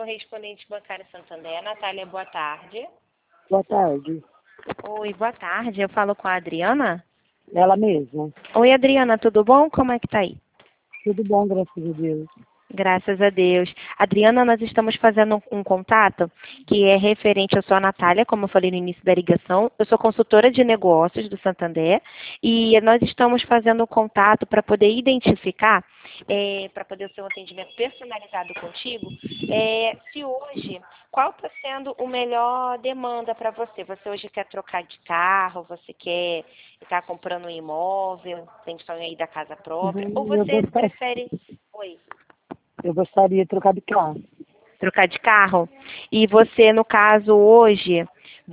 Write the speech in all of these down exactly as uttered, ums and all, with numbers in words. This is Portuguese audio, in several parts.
correspondente bancária Santander. Natália, boa tarde. Boa tarde. Oi, boa tarde. Eu falo com a Adriana? Ela mesma. Oi, Adriana, tudo bom? Como é que tá aí? Tudo bom, graças a Deus. Graças a Deus. Adriana, nós estamos fazendo um, um contato que é referente. Eu sou a Natália, como eu falei no início da ligação. Eu sou consultora de negócios do Santander e nós estamos fazendo um contato para poder identificar, é, para poder ter um atendimento personalizado contigo, é, se hoje, qual está sendo o melhor demanda para você? Você hoje quer trocar de carro, você quer estar comprando um imóvel, tem sonho aí da casa própria, Uhum, ou eu você gostaria, prefere... Oi. eu gostaria de trocar de carro. Trocar de carro. E você, no caso, hoje,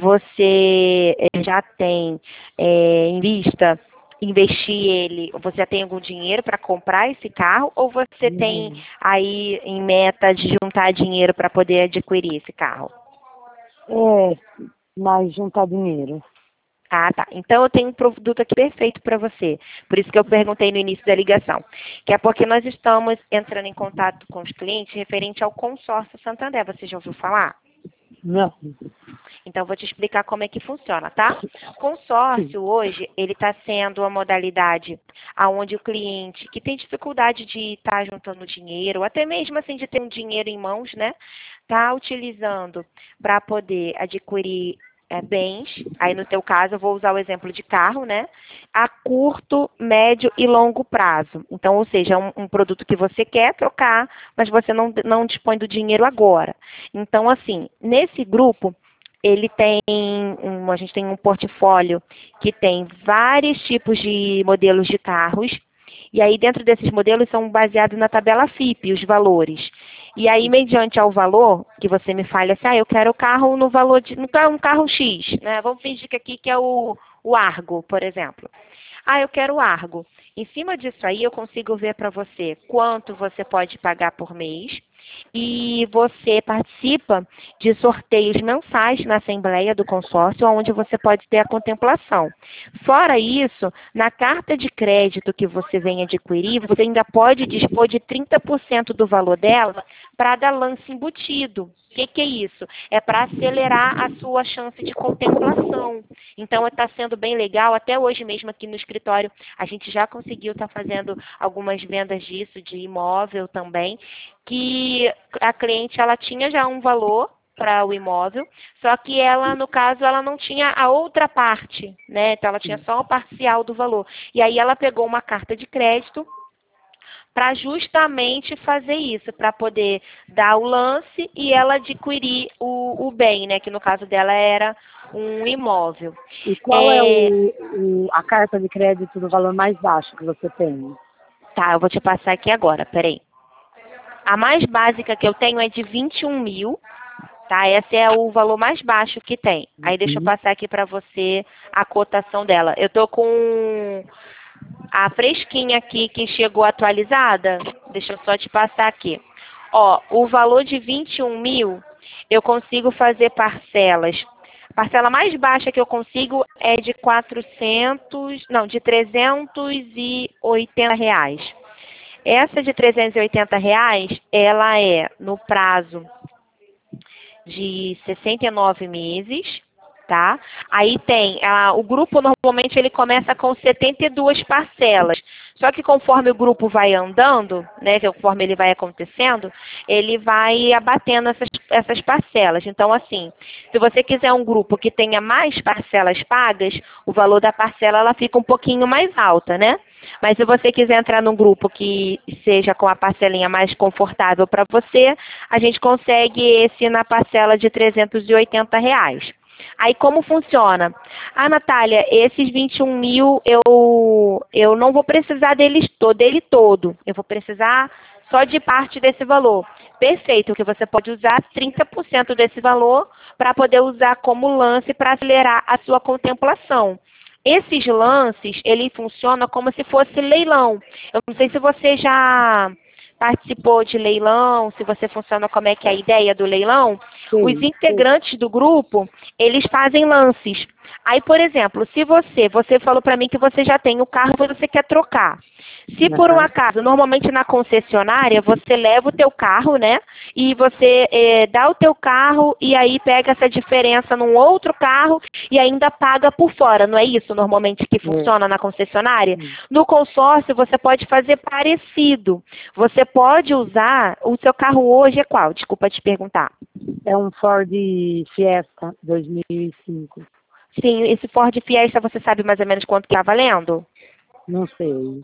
você eh, já tem é, em vista investir ele, você já tem algum dinheiro para comprar esse carro ou você tem Uhum. aí em meta de juntar dinheiro para poder adquirir esse carro? É, mas juntar dinheiro. Ah, tá. Então eu tenho um produto aqui perfeito para você. Por isso que eu perguntei no início da ligação. Que é porque nós estamos entrando em contato com os clientes referente ao consórcio Santander. Você já ouviu falar? Não. Então, eu vou te explicar como é que funciona, tá? Sim. Consórcio, hoje, ele está sendo a modalidade aonde o cliente que tem dificuldade de estar juntando dinheiro, ou até mesmo assim de ter um dinheiro em mãos, né? Está utilizando para poder adquirir é, bens. Aí, no teu caso, eu vou usar o exemplo de carro, né? A curto, médio e longo prazo. Então, ou seja, é um, um produto que você quer trocar, mas você não, não dispõe do dinheiro agora. Então, assim, nesse grupo, ele tem um, a gente tem um portfólio que tem vários tipos de modelos de carros, e aí dentro desses modelos são baseados na tabela F I P, os valores. E aí, mediante ao valor, que você me fale assim, ah, eu quero o carro no valor de, um carro, um carro X, né? Vamos fingir que aqui que é o, o Argo, por exemplo. Ah, eu quero o Argo. Em cima disso aí, eu consigo ver para você quanto você pode pagar por mês, e você participa de sorteios mensais na Assembleia do Consórcio, onde você pode ter a contemplação. Fora isso, na carta de crédito que você vem adquirir, você ainda pode dispor de trinta por cento do valor dela para dar lance embutido. O que, que é isso? É para acelerar a sua chance de contemplação. Então, está sendo bem legal. Até hoje mesmo aqui no escritório, a gente já conseguiu estar fazendo algumas vendas disso, de imóvel também, que a cliente ela tinha já um valor para o imóvel, só que ela, no caso, ela não tinha a outra parte, né? Então, ela tinha só o parcial do valor. E aí ela pegou uma carta de crédito para justamente fazer isso, para poder dar o lance e ela adquirir o, o bem, né? Que no caso dela era um imóvel. E qual é É, o, o- a carta de crédito do valor mais baixo que você tem? tá, eu vou te passar aqui agora, peraí. A mais básica que eu tenho é de vinte e um mil, tá? Esse é o valor mais baixo que tem. Aí deixa eu Uhum. passar aqui para você a cotação dela. Eu tô com a fresquinha aqui que chegou atualizada. Deixa eu só te passar aqui. Ó, o valor de vinte e um mil, eu consigo fazer parcelas. A parcela mais baixa que eu consigo é de quatrocentos, não, de trezentos e oitenta reais. Essa de trezentos e oitenta reais, ela é no prazo de sessenta e nove meses, tá? Aí tem, a, o grupo normalmente ele começa com setenta e duas parcelas. Só que conforme o grupo vai andando, né, conforme ele vai acontecendo, ele vai abatendo essas, essas parcelas. Então, assim, se você quiser um grupo que tenha mais parcelas pagas, o valor da parcela ela fica um pouquinho mais alta, né? Mas se você quiser entrar num grupo que seja com a parcelinha mais confortável para você, a gente consegue esse na parcela de trezentos e oitenta reais. Aí como funciona? Ah, Natália, esses vinte e um mil eu, eu não vou precisar deles, dele todo. Eu vou precisar só de parte desse valor. Perfeito, que você pode usar trinta por cento desse valor para poder usar como lance para acelerar a sua contemplação. Esses lances, ele funciona como se fosse leilão. Eu não sei se você já participou de leilão, se você funciona como é que é a ideia do leilão. Os Sim. integrantes do grupo, eles fazem lances. Aí, por exemplo, se você, você falou para mim que você já tem o carro e você quer trocar. Se por um acaso, normalmente na concessionária, você leva o teu carro, né? E você é, dá o teu carro e aí pega essa diferença num outro carro e ainda paga por fora, não é isso normalmente que funciona na concessionária? No consórcio, você pode fazer parecido. Você pode usar, o seu carro hoje é qual? Desculpa te perguntar. É um Ford Fiesta dois mil e cinco. Sim, esse Ford Fiesta, você sabe mais ou menos quanto que está valendo? Não sei.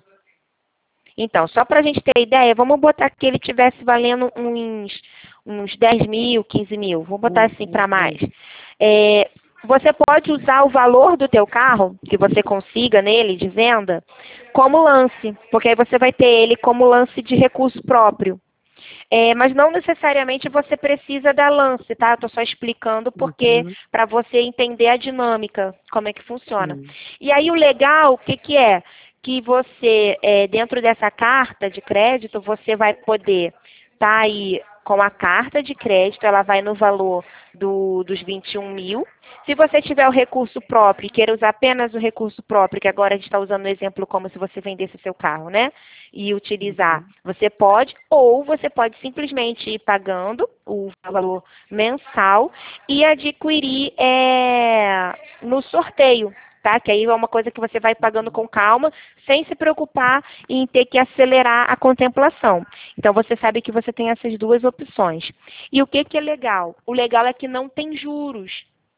Então, só para a gente ter ideia, vamos botar que ele tivesse valendo uns, uns dez mil, quinze mil. Vou botar assim para mais. É, você pode usar o valor do teu carro, que você consiga nele de venda, como lance. Porque aí você vai ter ele como lance de recurso próprio. É, mas não necessariamente você precisa da lance, tá? Eu estou só explicando porque Uhum. para você entender a dinâmica, como é que funciona. Uhum. E aí o legal, o que, que é? Que você, é, dentro dessa carta de crédito, você vai poder estar tá aí com a carta de crédito, ela vai no valor do, dos vinte e um mil. Se você tiver o recurso próprio e queira usar apenas o recurso próprio, que agora a gente está usando o exemplo como se você vendesse o seu carro, né? E utilizar, você pode, ou você pode simplesmente ir pagando o valor mensal e adquirir é, no sorteio. Tá? Que aí é uma coisa que você vai pagando com calma, sem se preocupar em ter que acelerar a contemplação. Então, você sabe que você tem essas duas opções. E o que, que é legal? O legal é que não tem juros.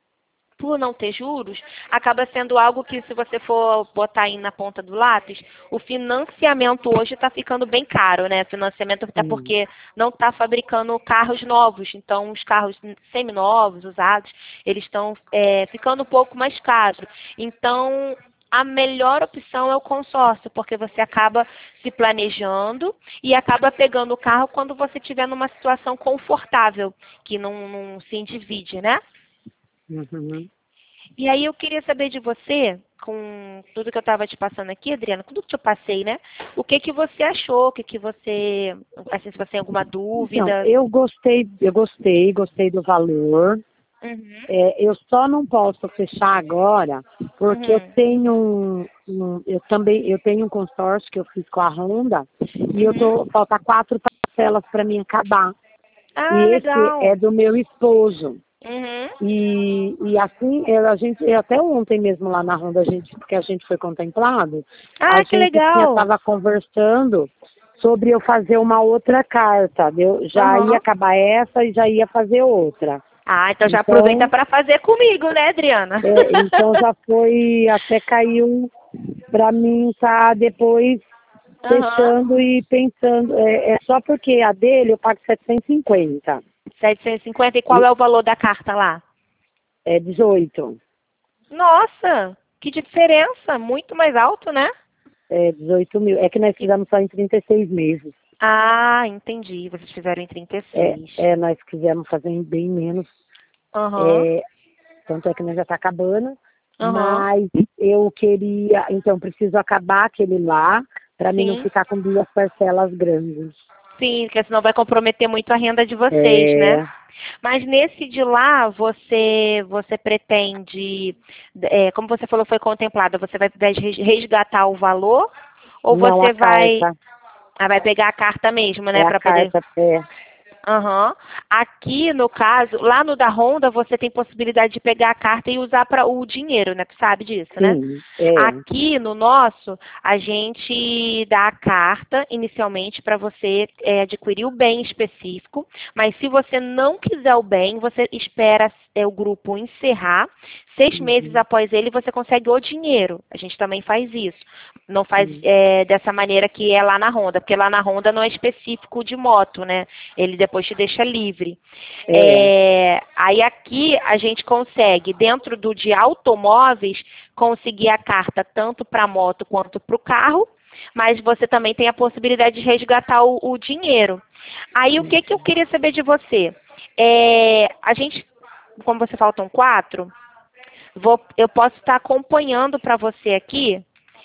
Por não ter juros, acaba sendo algo que, se você for botar aí na ponta do lápis, o financiamento hoje está ficando bem caro, né? Financiamento até porque não está fabricando carros novos. Então, os carros seminovos, usados, eles estão é, ficando um pouco mais caros. Então, a melhor opção é o consórcio, porque você acaba se planejando e acaba pegando o carro quando você estiver numa situação confortável, que não, não se endivide, né? Uhum. E aí eu queria saber de você, com tudo que eu estava te passando aqui, Adriana, tudo que eu passei, né? O que que você achou, o que que você, assim, se você tem alguma Então, dúvida. eu gostei, eu gostei, gostei do valor. Uhum, É, eu só não posso fechar agora, porque eu uhum, tenho um, um- eu também eu tenho um consórcio que eu fiz com a Honda e eu tô uhum. falta quatro parcelas para mim acabar. E Ah, esse é legal. do meu esposo. Uhum. E, e assim, eu- a gente, eu até ontem mesmo lá na Honda, a gente, porque a gente foi contemplado, a Ah, que gente legal. estava conversando sobre eu fazer uma outra carta. Eu já ia Uhum. acabar essa e já ia fazer outra. Ah, então já aproveita Então, para fazer comigo, né, Adriana? é, então já foi, até caiu para mim tá depois Aham. fechando e pensando. É, é só porque a dele eu pago setecentos e cinquenta, setecentos e cinquenta, e qual e é o valor da carta lá? é dezoito. Nossa, que diferença, muito mais alto, né? É dezoito mil. É que nós E- fizemos só em trinta e seis meses. Ah, entendi. Vocês fizeram em trinta e É, seis. é, nós quisemos fazer em bem menos. Aham, É, tanto é que nós já está acabando. aham. Mas eu queria, então, preciso acabar aquele lá, para mim não Sim, ficar com duas parcelas grandes. sim, porque senão vai comprometer muito a renda de vocês, né? É, Mas nesse de lá, você você pretende, é, como você falou, foi contemplada, você vai vai resgatar o valor ou não a você vai, carta. ah, vai pegar a carta mesmo, É né, a para poder. carta, é. Aham. Aqui, no caso, lá no da Honda, você tem possibilidade de pegar a carta e usar para o dinheiro, né? Tu sabe disso, né? Sim, é. Aqui no nosso, a gente dá a carta inicialmente para você é, adquirir o bem específico, mas se você não quiser o bem, você espera é, o grupo encerrar. Seis meses Uhum, após ele, você consegue o dinheiro. A gente também faz isso. Não faz sim, é, dessa maneira que é lá na Honda, porque lá na Honda não é específico de moto, né? Ele depois te deixa livre. é. É, aí aqui a gente consegue, dentro do de automóveis, conseguir a carta tanto para moto quanto para o carro, mas você também tem a possibilidade de resgatar o, o dinheiro. Aí o que, que eu queria saber de você? É, a gente, como você faltam quatro, vou, eu posso estar acompanhando para você aqui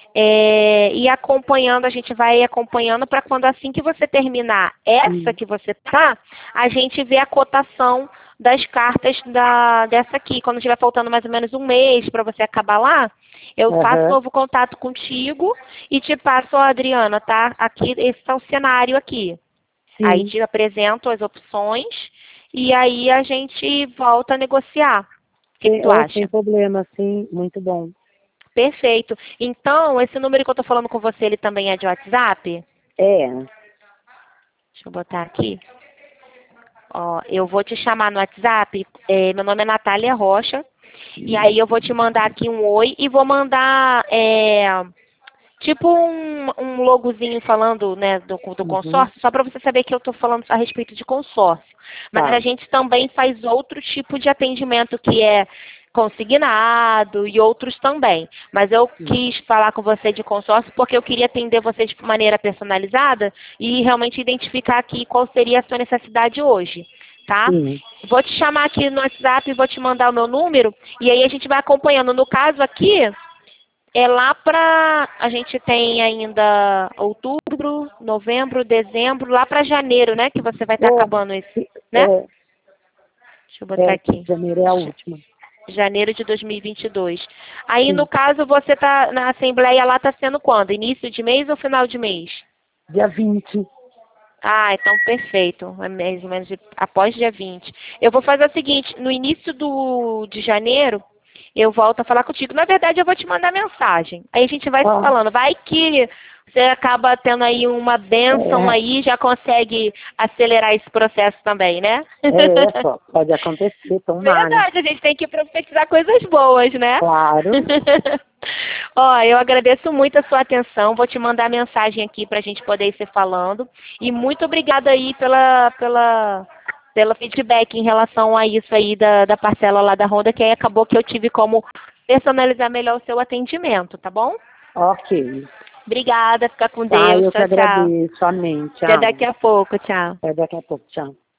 é, e acompanhando, a gente vai acompanhando para quando assim que você terminar essa Hum, que você tá, a gente vê a cotação das cartas da, dessa aqui. Quando estiver faltando mais ou menos um mês para você acabar lá, eu Uhum. faço novo contato contigo e te passo, ó, Adriana, tá? Aqui, esse é o cenário aqui. Sim. Aí te apresento as opções e aí a gente volta a negociar. O que, que tu É, acha? sem problema, sim, muito bom. Perfeito. Então, esse número que eu tô falando com você, ele também é de WhatsApp? É. Deixa eu botar aqui. Ó, eu vou te chamar no WhatsApp. É, meu nome é Natália Rocha. E aí eu vou te mandar aqui um oi e vou mandar é, tipo um, um logozinho falando, né, do, do Uhum. consórcio, só para você saber que eu estou falando a respeito de consórcio. Mas Tá. a gente também faz outro tipo de atendimento que é consignado e outros também. Mas eu quis falar com você de consórcio porque eu queria atender você de maneira personalizada e realmente identificar aqui qual seria a sua necessidade hoje, tá? Sim. Vou te chamar aqui no WhatsApp, vou te mandar o meu número e aí a gente vai acompanhando. No caso aqui, é lá para a gente tem ainda outubro, novembro, dezembro, lá para janeiro, né? Que você vai estar Oh, acabando esse, né? É, Deixa eu botar é, aqui. janeiro é a última. Janeiro de dois mil e vinte e dois. Aí, Sim. no caso, você tá na assembleia lá, tá sendo quando? Início de mês ou final de mês? Dia vinte. Ah, então perfeito. É mais ou menos de- após dia vinte. Eu vou fazer o seguinte, no início do, de janeiro, eu volto a falar contigo. Na verdade, eu vou te mandar mensagem. Aí a gente vai se Ah. falando. Vai que você acaba tendo aí uma bênção É. aí, já consegue acelerar esse processo também, né? É, só pode acontecer, tomara. Verdade, a gente tem que profetizar coisas boas, né? Claro. Ó, eu agradeço muito a sua atenção. Vou te mandar mensagem aqui para a gente poder ir se falando. E muito obrigada aí pela, pela, pela feedback em relação a isso aí da, da parcela lá da Honda, que aí acabou que eu tive como personalizar melhor o seu atendimento, tá bom? Ok. Obrigada, fica com Tá, Deus. eu que Tchau, tchau. agradeço. Amém. Até Tchau. daqui a pouco, tchau. Até daqui a pouco. Tchau.